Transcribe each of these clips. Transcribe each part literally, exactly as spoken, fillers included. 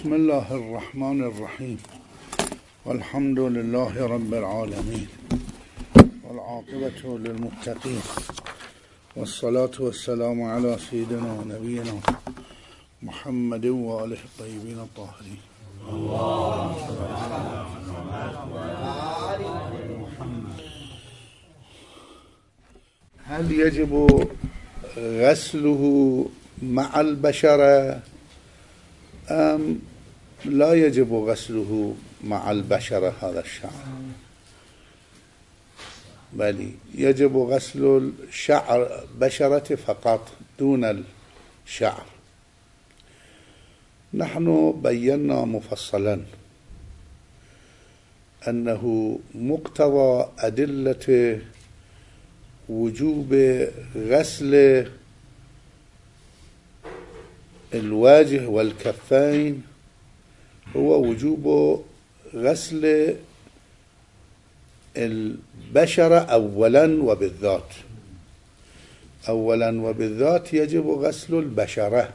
بسم الله الرحمن الرحيم والحمد لله رب العالمين والعاقبة للمتقين والصلاة والسلام على سيدنا ونبينا محمد وآله الطيبين الطاهرين. هل يجب غسله مع البشرة أم لا يجب غسله مع البشرة هذا الشعر؟ بل يجب غسل الشعر بشرة فقط دون الشعر. نحن بينا مفصلا أنه مقتضى أدلة وجوب غسل الوجه والكفين هو وجوب غسل البشرة أولا وبالذات. أولا وبالذات يجب غسل البشرة،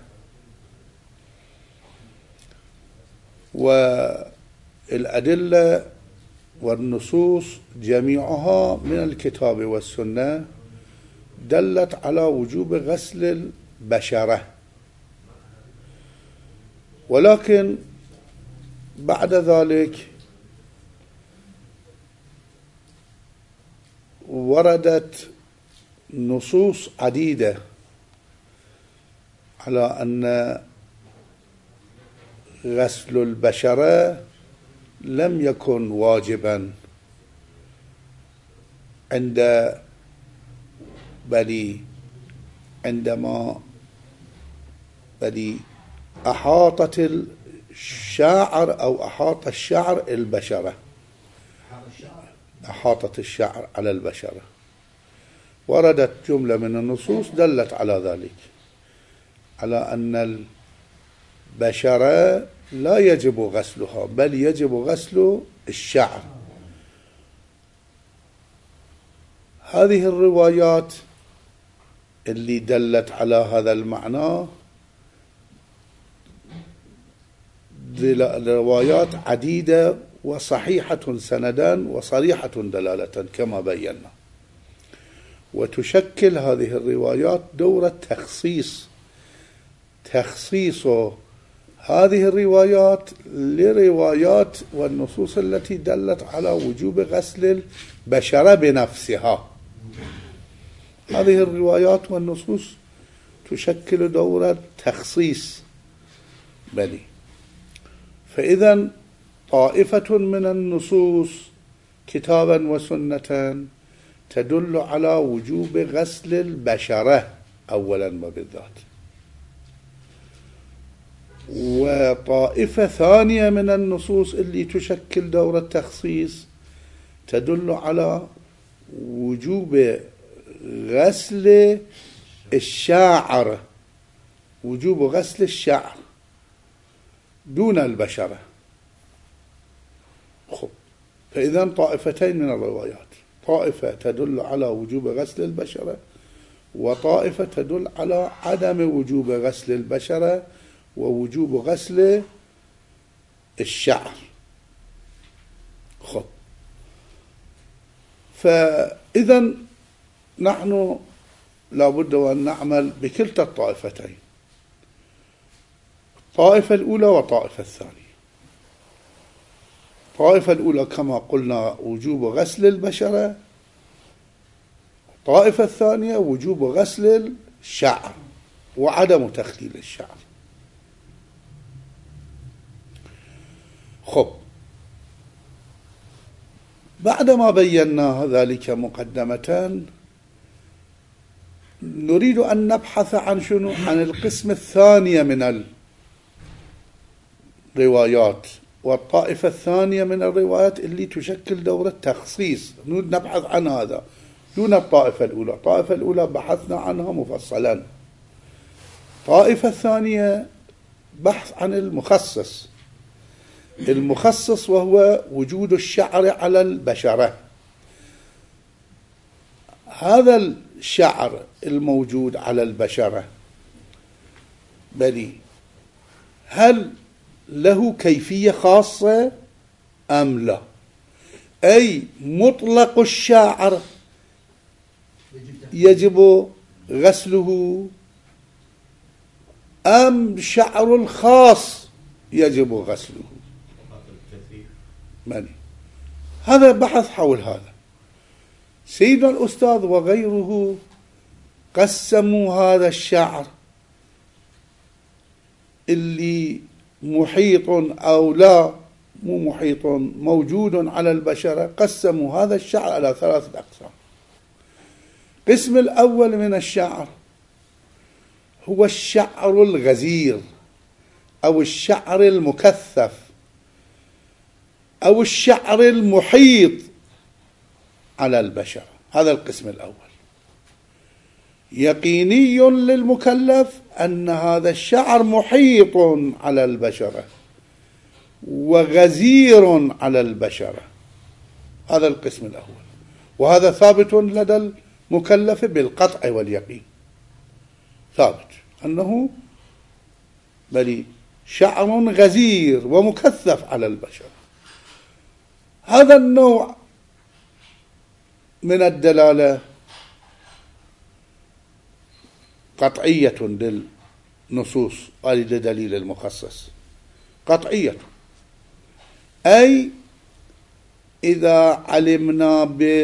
والأدلة والنصوص جميعها من الكتاب والسنة دلت على وجوب غسل البشرة، ولكن بعد ذلك وردت نصوص عديدة على أن غسل البشرة لم يكن واجبا عند بل عندما بل أحاطت الشعر أو أحاط الشعر البشرة، أحاطت الشعر على البشرة. وردت جملة من النصوص دلت على ذلك، على أن البشرة لا يجب غسلها بل يجب غسل الشعر. هذه الروايات اللي دلت على هذا المعنى روايات عديدة وصحيحة سندا وصريحة دلالة كما بينا، وتشكل هذه الروايات دورة تخصيص تخصيص هذه الروايات لروايات والنصوص التي دلت على وجوب غسل البشرة بنفسها. هذه الروايات والنصوص تشكل دورة تخصيص بني. فإذا طائفة من النصوص كتابا وسنة تدل على وجوب غسل البشرة أولا وبالذات، وطائفة ثانية من النصوص اللي تشكل دورة تخصيص تدل على وجوب غسل الشعر، وجوب غسل الشعر دون البشرة. خب، فإذا طائفتين من الروايات، طائفة تدل على وجوب غسل البشرة وطائفة تدل على عدم وجوب غسل البشرة ووجوب غسل الشعر. خب، فإذا نحن لابد أن نعمل بكلتا الطائفتين، الطائفة الأولى والطائفة الثانية. الطائفة الأولى كما قلنا وجوب غسل البشرة، الطائفة الثانية وجوب غسل الشعر وعدم تخليل الشعر. خب، بعدما بينا ذلك مقدمة نريد أن نبحث عن شنو؟ عن القسم الثانية من الروايات والطائفة الثانية من الروايات اللي تشكل دورة تخصيص. نريد نبحث عن هذا دون الطائفة الأولى. الطائفة الأولى بحثنا عنها مفصلا، الطائفة الثانية بحث عن المخصص. المخصص وهو وجود الشعر على البشرة. هذا الشعر الموجود على البشرة بلي هل له كيفية خاصة أم لا؟ أي مطلق الشعر يجب غسله أم شعر الخاص يجب غسله؟ ماني. هذا بحث حول هذا. سيدنا الأستاذ وغيره قسموا هذا الشعر اللي محيط أو لا مو محيط موجود على البشرة، قسموا هذا الشعر على ثلاثة أقسام. القسم الأول من الشعر هو الشعر الغزير أو الشعر المكثف أو الشعر المحيط على البشرة. هذا القسم الأول. يقيني للمكلف أن هذا الشعر محيط على البشرة وغزير على البشرة. هذا القسم الأول، وهذا ثابت لدى المكلف بالقطع واليقين، ثابت أنه بل شعر غزير ومكثف على البشرة. هذا النوع من الدلالة قطعية للنصوص لدليل المخصص، قطعية. أي إذا علمنا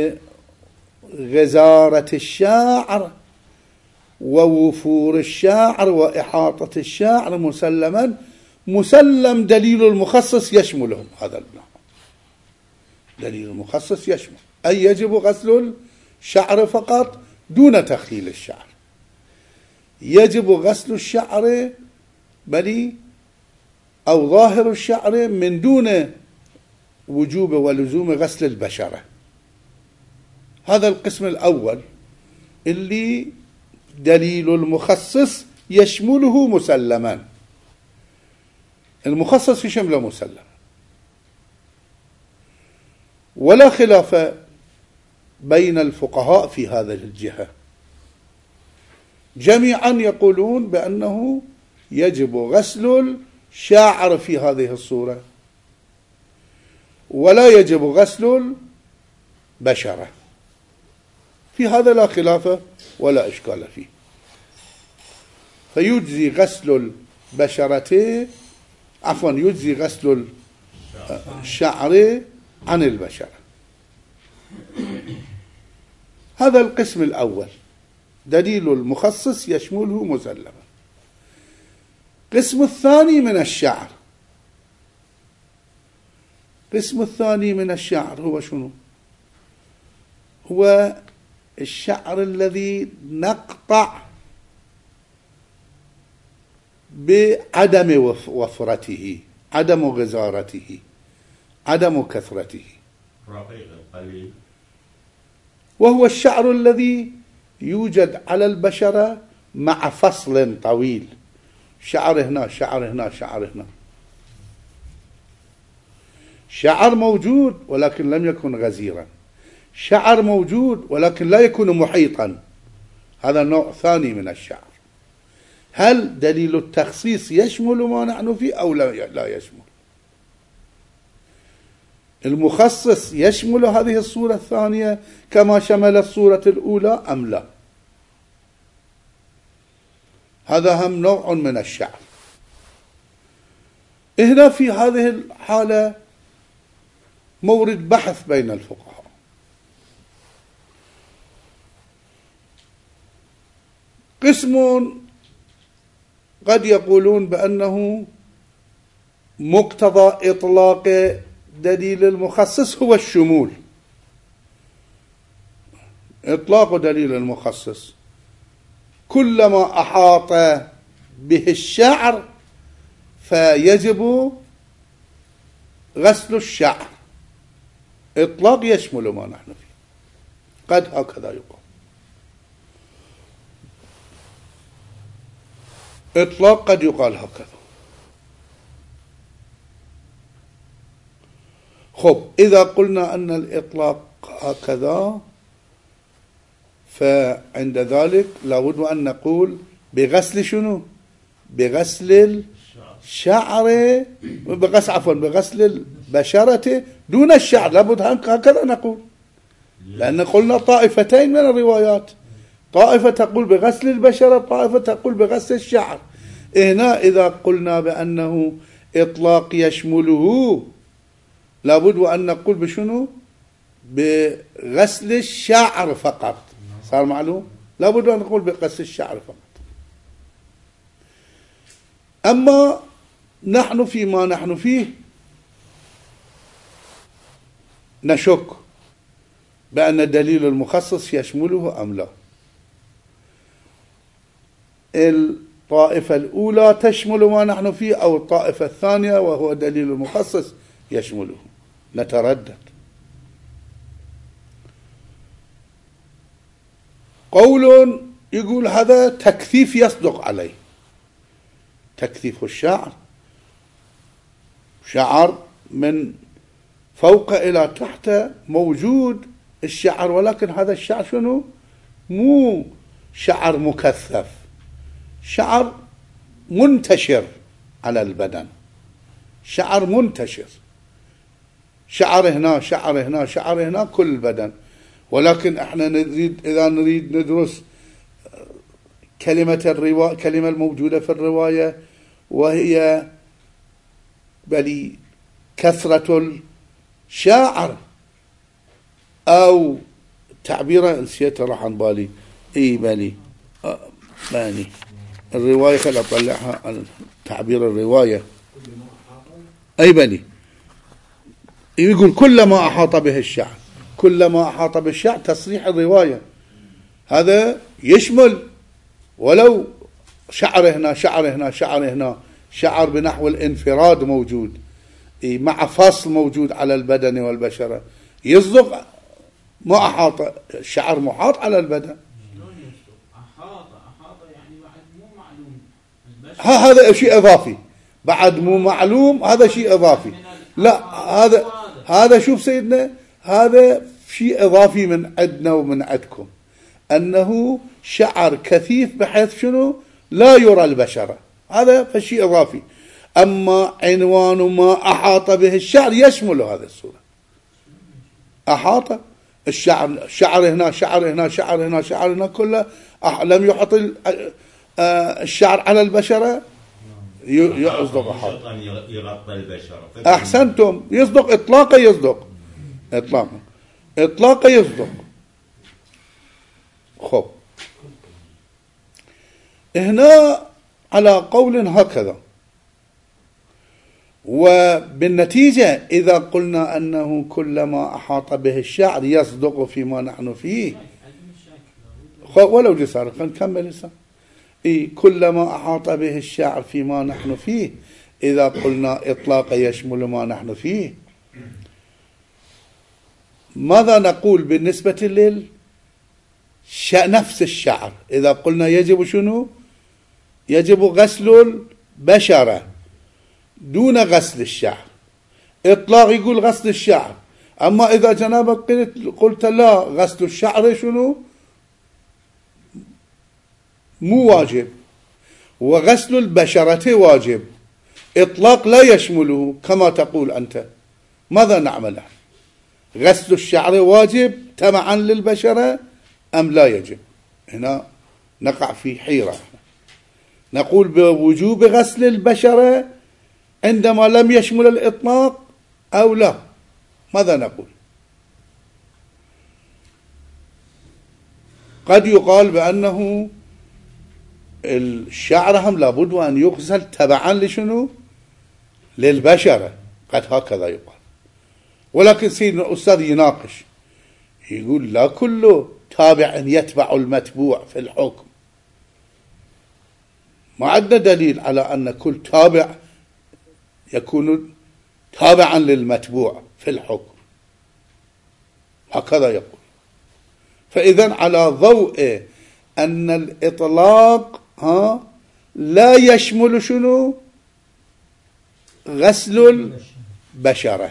بغزارة الشاعر ووفور الشاعر وإحاطة الشاعر مسلما مسلم دليل المخصص يشملهم. هذا النوع دليل المخصص يشمل، أي يجب غسل الشعر فقط دون تخليل الشعر، يجب غسل الشعر بل أو ظاهر الشعر من دون وجوب ولزوم غسل البشرة. هذا القسم الأول اللي دليل المخصص يشمله مسلما، المخصص يشمله مسلما، ولا خلاف بين الفقهاء في هذه الجهة، جميعا يقولون بأنه يجب غسل الشاعر في هذه الصورة ولا يجب غسل البشرة. في هذا لا خلاف ولا إشكال فيه، فيجزي غسل البشرة عفوا يجزي غسل الشعر عن البشرة. هذا القسم الأول دليل المخصص يشمله مسلما. القسم الثاني من الشعر، القسم الثاني من الشعر هو شنو؟ هو الشعر الذي نقطع بعدم وفرته، عدم غزارته، عدم كثرته، رقيق قليل، وهو الشعر الذي يوجد على البشرة مع فصل طويل، شعر هنا شعر هنا شعر هنا، شعر موجود ولكن لم يكن غزيرا، شعر موجود ولكن لا يكون محيطا. هذا نوع ثاني من الشعر. هل دليل التخصيص يشمل ما نحن فيه أو لا يشمل؟ المخصص يشمل هذه الصورة الثانية كما شمل الصورة الأولى أم لا؟ هذا هم نوع من الشعر. هنا في هذه الحالة مورد بحث بين الفقهاء. قسم قد يقولون بأنه مقتضى إطلاق دليل المخصص هو الشمول، إطلاق دليل المخصص كلما أحاط به الشعر فيجب غسل الشعر، إطلاق يشمل ما نحن فيه، قد هكذا يقال. إطلاق قد يقال هكذا. خب، إذا قلنا أن الإطلاق هكذا فعند ذلك لابد أن نقول بغسل شنو؟ بغسل شعر بغسل عفوا بغسل البشرة دون الشعر، لابد هكذا نقول، لأن قلنا طائفتين من الروايات، طائفة تقول بغسل البشرة، طائفة تقول بغسل الشعر. هنا إذا قلنا بأنه إطلاق يشمله لابد أن نقول بشنو؟ بغسل الشعر فقط. صار معلوم؟ لابد أن نقول بغسل الشعر فقط. أما نحن فيما نحن فيه نشك بأن الدليل المخصص يشمله أم لا. الطائفة الأولى تشمل ما نحن فيه، أو الطائفة الثانية وهو دليل المخصص يشمله، نتردد. قول يقول هذا تكثيف يصدق عليه، تكثيف الشعر، شعر من فوق إلى تحت موجود الشعر، ولكن هذا الشعر شنو؟ مو شعر مكثف، شعر منتشر على البدن، شعر منتشر، شعر هنا شعر هنا شعر هنا كل البدن. ولكن احنا نريد إذا نريد ندرس كلمة الرواية، كلمة الموجودة في الرواية وهي بلي كثرة الشاعر، أو تعبيره نسيته راح عن بالي، اي بلي آه باني الرواية خل أطلعها، تعبير الرواية أي بلي يقول كلما أحاط به الشعر، كلما أحاط بالشعر تصريح الرواية، هذا يشمل ولو شعر هنا شعر هنا شعر هنا، شعر بنحو الانفراد موجود مع فصل موجود على البدن والبشرة، يصدق ما أحاط الشعر محاط على البدن. أحاط أحاط يعني بعد مو معلوم، ها هذا شيء إضافي، بعد مو معلوم هذا شيء إضافي. لا هذا هذا شوف سيدنا، هذا شيء إضافي من عندنا ومن عندكم، أنه شعر كثيف بحيث شنو لا يرى البشرة، هذا فشيء إضافي. أما عنوان ما أحاط به الشعر يشمل هذا الصورة، أحاط الشعر، شعر هنا شعر هنا شعر هنا شعر هنا كله، لم يحط الشعر على البشرة يصدق أحاط. يغطي البشرة. أحسنتم، يصدق إطلاقا، يصدق إطلاقا إطلاقا يصدق. خب هنا على قول هكذا، وبالنتيجة إذا قلنا أنه كلما أحاط به الشعر يصدق فيما نحن فيه، ولو جسار نكمل لسه إيه كلما أحاط به الشعر فيما نحن فيه، إذا قلنا إطلاق يشمل ما نحن فيه، ماذا نقول بالنسبة لنفس الشعر؟ إذا قلنا يجب شنو؟ يجب غسل البشرة دون غسل الشعر، إطلاق يقول غسل الشعر. أما إذا جنابك قلت, قلت لا، غسل الشعر شنو؟ مو واجب، وغسل البشرة واجب، إطلاق لا يشمله كما تقول أنت. ماذا نعمل؟ غسل الشعر واجب تبعا للبشرة أم لا يجب؟ هنا نقع في حيرة، نقول بوجوب غسل البشرة عندما لم يشمل الإطلاق أو لا؟ ماذا نقول؟ قد يقال بأنه الشعر هم لابد أن يغسل تبعا لشنو؟ للبشرة، قد هكذا يقال. ولكن سيدنا الأستاذ يناقش، يقول لا كله تابع يتبع المتبوع في الحكم، ما عندنا دليل على أن كل تابع يكون تابعا للمتبوع في الحكم، هكذا يقول. فإذا على ضوء أن الإطلاق ها لا يشمل شنو؟ غسل البشرة،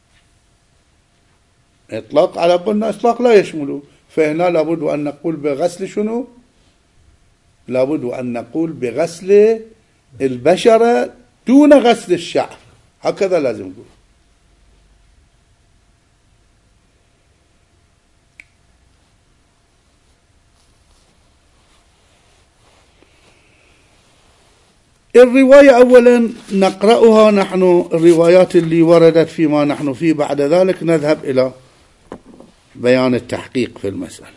إطلاق على قلنا إطلاق لا يشمله، فهنا لابد أن نقول بغسل شنو؟ لابد أن نقول بغسل البشرة دون غسل الشعر، هكذا لازم نقول. الرواية أولا نقرأها نحن، الروايات اللي وردت فيما نحن فيه، بعد ذلك نذهب إلى بيان التحقيق في المسألة.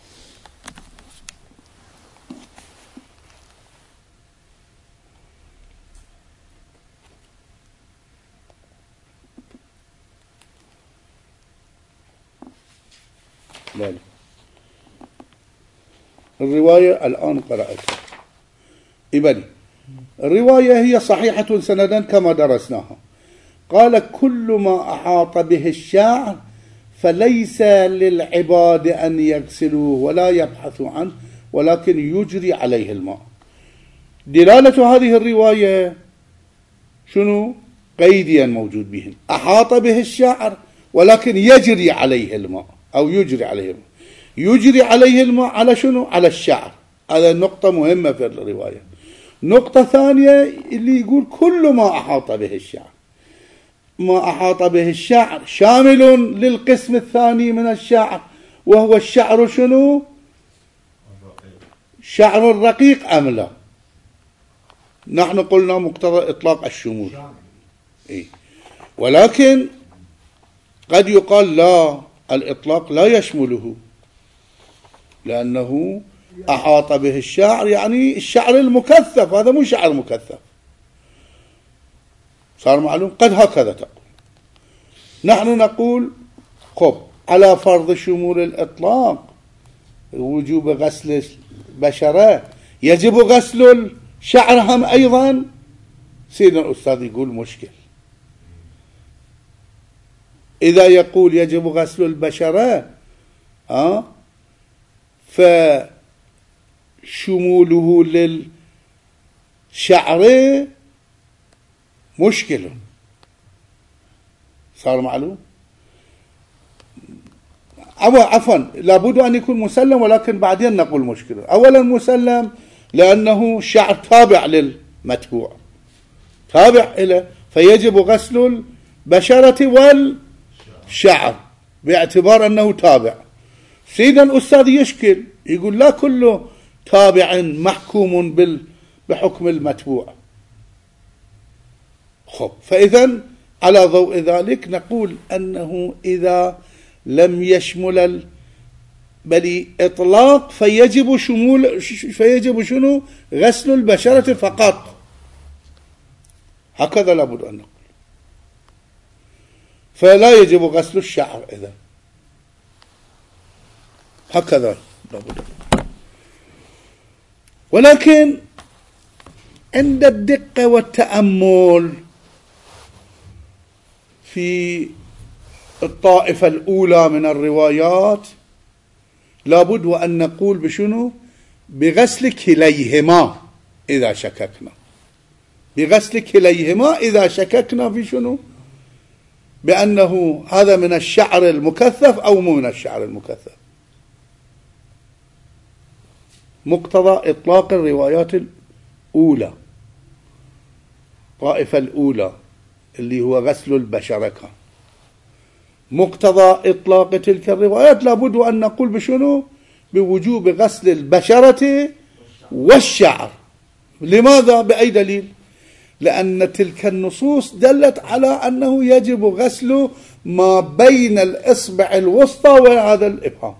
لا لا. الرواية الآن قرأتها إبني. الرواية هي صحيحة سندا كما درسناها. قال: كل ما أحاط به الشعر فليس للعباد أن يغسلوه ولا يبحثوا عنه ولكن يجري عليه الماء. دلالة هذه الرواية شنو؟ قيديا موجود بهن، أحاط به الشعر ولكن يجري عليه الماء أو يجري عليه الماء. يجري عليه الماء على شنو؟ على الشعر. هذا نقطة مهمة في الرواية. نقطة ثانية اللي يقول كل ما أحاط به الشعر، ما أحاط به الشعر شامل للقسم الثاني من الشعر، وهو الشعر شنو؟ شعر الرقيق أم لا؟ نحن قلنا مقتضى إطلاق الشمول، إيه؟ ولكن قد يقال لا، الإطلاق لا يشمله، لأنه أحاط به الشعر يعني الشعر المكثف، هذا مو شعر مكثف. صار معلوم؟ قد هكذا تقول. نحن نقول خب على فرض شمول الإطلاق وجوب غسل البشرة، يجب غسل الشعر هم أيضا. سيدنا الأستاذ يقول مشكل. إذا يقول يجب غسل البشرة ها فشموله للشعر مشكل. صار معلوم؟ عفوا لابد أن يكون مسلم، ولكن بعدين نقول مشكلة. أولا مسلم لأنه شعر تابع للمتبوع، تابع إلى، فيجب غسل البشرة والشعر باعتبار أنه تابع. سيدنا الأستاذ يشكل، يقول لا كله تابع محكوم بحكم المتبوع. خب فإذا على ضوء ذلك نقول أنه إذا لم يشمل بل إطلاق فيجب شمول فيجب شنو؟ غسل البشرة فقط. هكذا لابد أن نقول. فلا يجب غسل الشعر إذا، هكذا لابد. ولكن عند الدقة والتأمل في الطائفة الأولى من الروايات لابد وأن نقول بشنو؟ بغسل كليهما إذا شككنا، بغسل كليهما إذا شككنا في شنو؟ بأنه هذا من الشعر المكثف أو مو من الشعر المكثف. مقتضى إطلاق الروايات الأولى، الطائفة الأولى اللي هو غسل البشرة، كان مقتضى إطلاق تلك الروايات لابد أن نقول بشنو؟ بوجوب غسل البشرة والشعر. لماذا؟ بأي دليل؟ لأن تلك النصوص دلت على أنه يجب غسل ما بين الإصبع الوسطى وهذا الإبهام.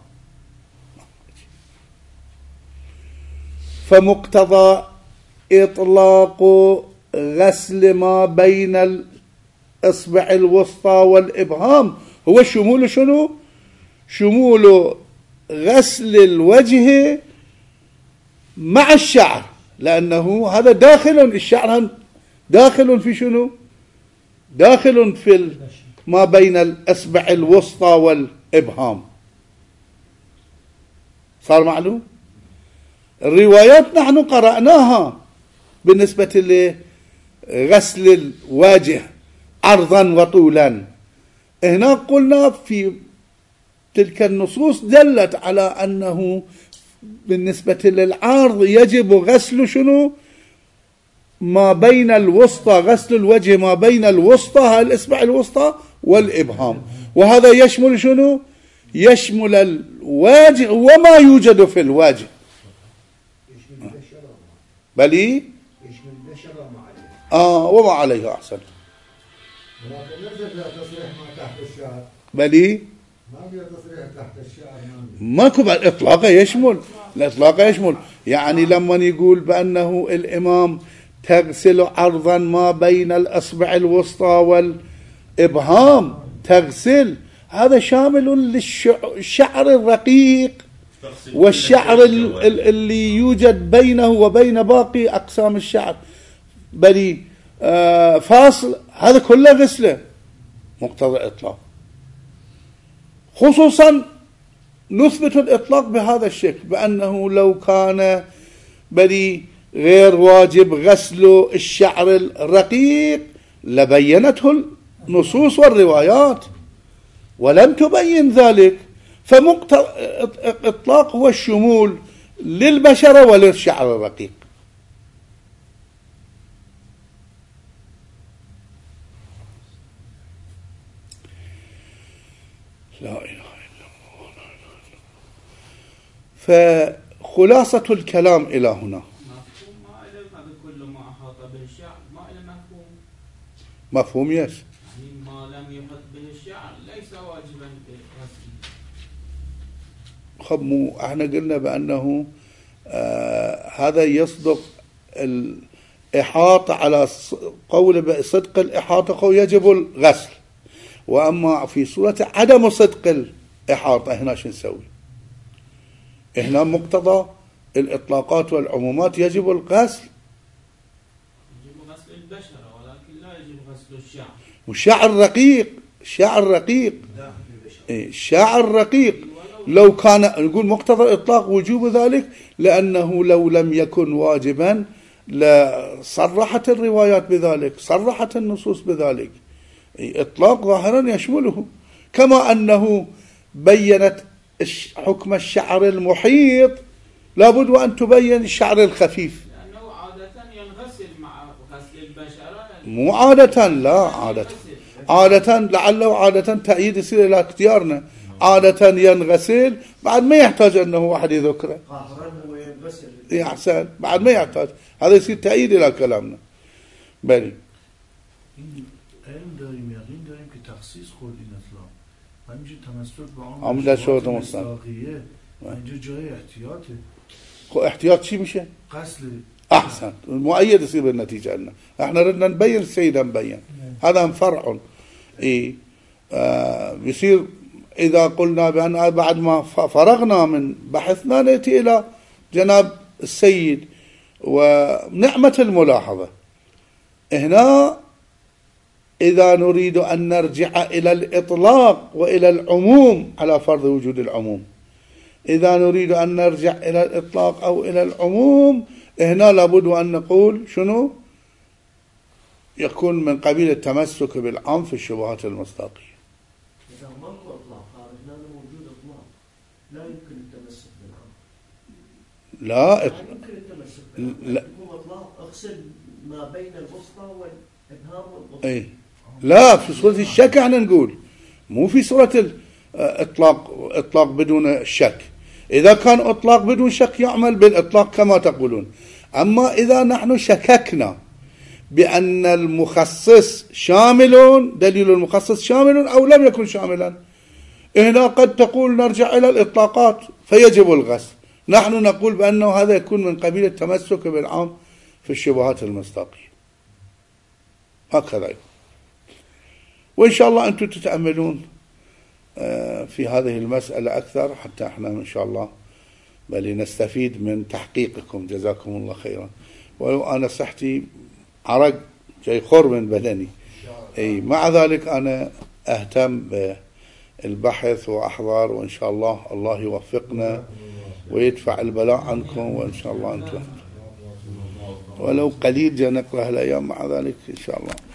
فمقتضى إطلاق غسل ما بين الإصبع الوسطى والإبهام هو شمول شنو؟ شمول غسل الوجه مع الشعر، لأنه هذا داخل، الشعر داخل في شنو؟ داخل في ما بين الإصبع الوسطى والإبهام. صار معلوم؟ الروايات نحن قرأناها بالنسبة لغسل الوجه عرضا وطولا. هنا قلنا في تلك النصوص دلت على أنه بالنسبة للعرض يجب غسل شنو؟ ما بين الوسطى، غسل الوجه ما بين الوسطى، هاي الإصبع الوسطى والإبهام. وهذا يشمل شنو؟ يشمل الوجه وما يوجد في الوجه. بلي آه وما عليه أحسن. بلي ماكو بعد إطلاقه يشمل، الإطلاق يشمل. يعني لما يقول بأنه الإمام تغسل عرضا ما بين الأصبع الوسطى والإبهام، تغسل، هذا شامل للشعر الرقيق والشعر اللي يوجد بينه وبين باقي أقسام الشعر. بل آه فاصل، هذا كله غسله، مقتضى الإطلاق. خصوصا نثبت الإطلاق بهذا الشكل، بأنه لو كان بل غير واجب غسل الشعر الرقيق لبينته النصوص والروايات، ولم تبين ذلك. فمقتضى الإطلاق هو الشمول للبشرة وللشعر الرقيق. لا إله إلا الله. فخلاصة الكلام إلى هنا، مفهوم ما إلى هذا كل ما أحاط به الشعر ما إلى مفهوم. مفهوم يس. يعني ما لم يحط به الشعر ليس واجبا بغسله. خب مو احنا قلنا بأنه آه هذا يصدق الإحاطة على قول بصدق الإحاطة يجب الغسل، وأما في صورة عدم صدق الإحاطة هنا شو نسوي؟ هنا مقتضى الإطلاقات والعمومات يجب الغسل، يجب غسل البشرة ولكن لا يجب غسل الشعر. والشعر رقيق، الشعر رقيق، الشعر رقيق. لو كان نقول مقتضى الإطلاق وجوب ذلك، لأنه لو لم يكن واجبا لصرحت الروايات بذلك، صرحت النصوص بذلك. إطلاق ظاهرا يشمله، كما أنه بينت حكم الشعر المحيط لابد وأن تبين الشعر الخفيف، لأنه عادة ينغسل مع غسل البشرة. مو عادة، لا عادة، عادة لعله عادة تأييد يصير إلى اختيارنا. عادة ينغسل بعد ما يحتاج أنه واحد يذكره، يا حسن بعد ما يحتاج، هذا يصير تأييد إلى كلامنا. بلي علم داریم یقین داریم که تخصیص خورد این اطلاق و همینجور تمسک به آن عمده شد مصداقیه و اینجا جای احتیاطه. خو احتیاط چی میشه؟ غسل. أحسن، مؤيد يصير بالنتيجة لنا. احنا ردنا نبين السيدة نبين، هذا فرع. إيه آه يصير إذا قلنا بأن بعد ما فرغنا من بحثنا نأتي إلى جناب السيد ونعمة الملاحظة. هنا إذا نريد أن نرجع إلى الإطلاق وإلى العموم على فرض وجود العموم، إذا نريد أن نرجع إلى الإطلاق أو إلى العموم، هنا لابد أن نقول شنو؟ يكون من قبيل التمسك بالعام في الشبهات المصداقية. إذا ماكو إطلاق، هنا موجود إطلاق، لا يمكن التمسك بالعام. لا إطلاق. لا يمكن التمسك بالعام. لا يكون إطلاق اغسل ما بين الوسطى والإبهام والوسطى. أي لا، في صورة الشك احنا نقول، مو في صورة الإطلاق، إطلاق بدون شك. إذا كان إطلاق بدون شك يعمل بالإطلاق كما تقولون. أما إذا نحن شككنا بأن المخصص شامل، دليل المخصص شامل أو لم يكن شاملا، هنا قد تقول نرجع إلى الإطلاقات فيجب الغسل. نحن نقول بأنه هذا يكون من قبيل التمسك بالعام في الشبهات المصداقية. هكذا يكون. وإن شاء الله أنتم تتأملون في هذه المسألة أكثر حتى احنا إن شاء الله بل نستفيد من تحقيقكم، جزاكم الله خيرا. ولو أنا صحتي عرق جاي خور من بدني، أي مع ذلك أنا أهتم بالبحث وأحضر، وإن شاء الله الله يوفقنا ويدفع البلاء عنكم، وإن شاء الله أنتم ولو قليل جاء نقرأ الأيام مع ذلك إن شاء الله.